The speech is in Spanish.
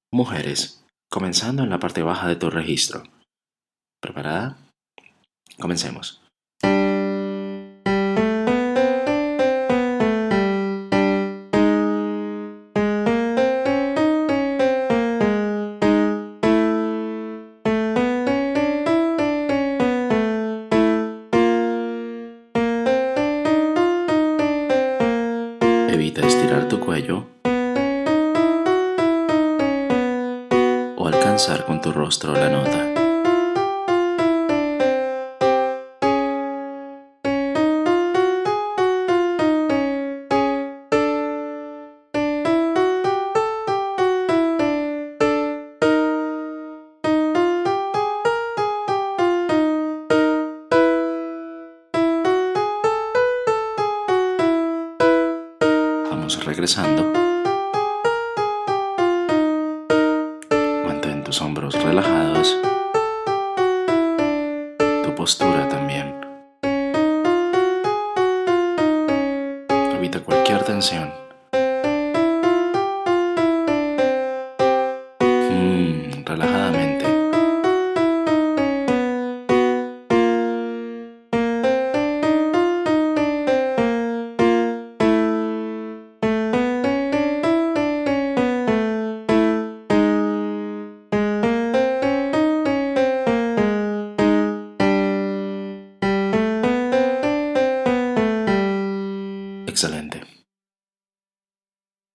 Mujeres, comenzando en la parte baja de tu registro. ¿Preparada? Comencemos. Evita estirar tu cuello o alcanzar con tu rostro la nota. Vamos regresando. Mantén tus hombros relajados, tu postura también. Evita cualquier tensión.